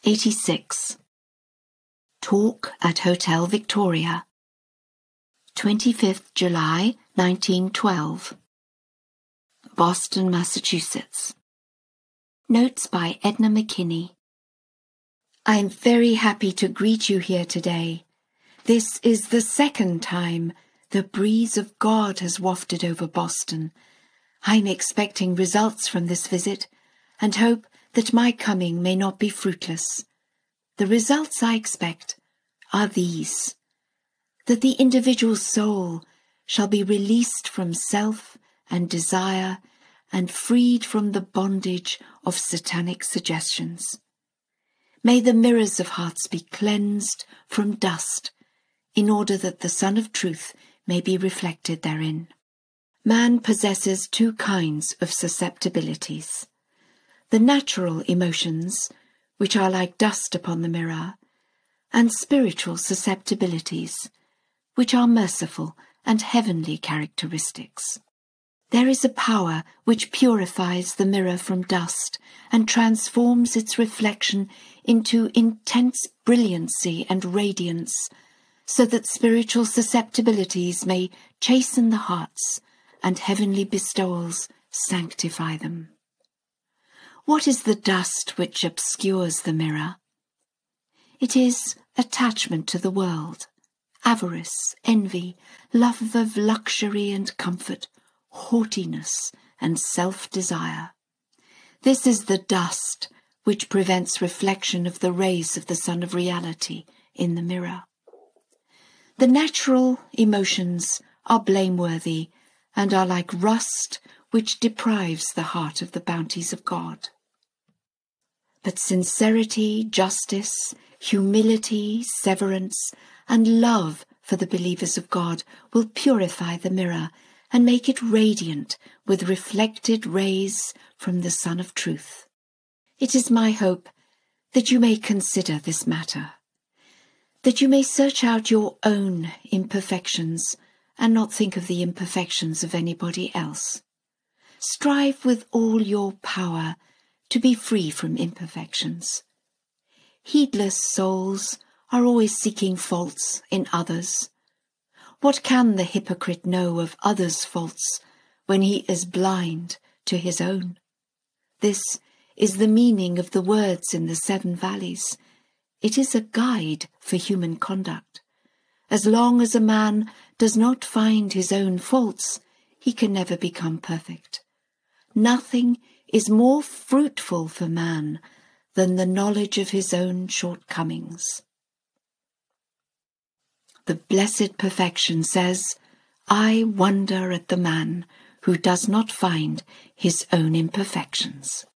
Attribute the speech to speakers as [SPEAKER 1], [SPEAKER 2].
[SPEAKER 1] 86. Talk at Hotel Victoria. 25th July 1912. Boston, Massachusetts. Notes by Edna McKinney. I am very happy to greet you here today. This is the second time the breeze of God has wafted over Boston. I'm expecting results from this visit and hope that my coming may not be fruitless. The results I expect are these: that the individual soul shall be released from self and desire and freed from the bondage of satanic suggestions. May the mirrors of hearts be cleansed from dust in order that the Sun of Truth may be reflected therein. Man possesses two kinds of susceptibilities: the natural emotions, which are like dust upon the mirror, and spiritual susceptibilities, which are merciful and heavenly characteristics. There is a power which purifies the mirror from dust and transforms its reflection into intense brilliancy and radiance, so that spiritual susceptibilities may chasten the hearts and heavenly bestowals sanctify them. What is the dust which obscures the mirror? It is attachment to the world, avarice, envy, love of luxury and comfort, haughtiness and self-desire. This is the dust which prevents reflection of the rays of the sun of reality in the mirror. The natural emotions are blameworthy and are like rust which deprives the heart of the bounties of God. But sincerity, justice, humility, severance, and love for the believers of God will purify the mirror and make it radiant with reflected rays from the Sun of Truth. It is my hope that you may consider this matter, that you may search out your own imperfections and not think of the imperfections of anybody else. Strive with all your power to be free from imperfections. Heedless souls are always seeking faults in others. What can the hypocrite know of others' faults when he is blind to his own? This is the meaning of the words in the Seven Valleys. It is a guide for human conduct. As long as a man does not find his own faults, he can never become perfect. Nothing is more fruitful for man than the knowledge of his own shortcomings. The Blessed Perfection says, "I wonder at the man who does not find his own imperfections."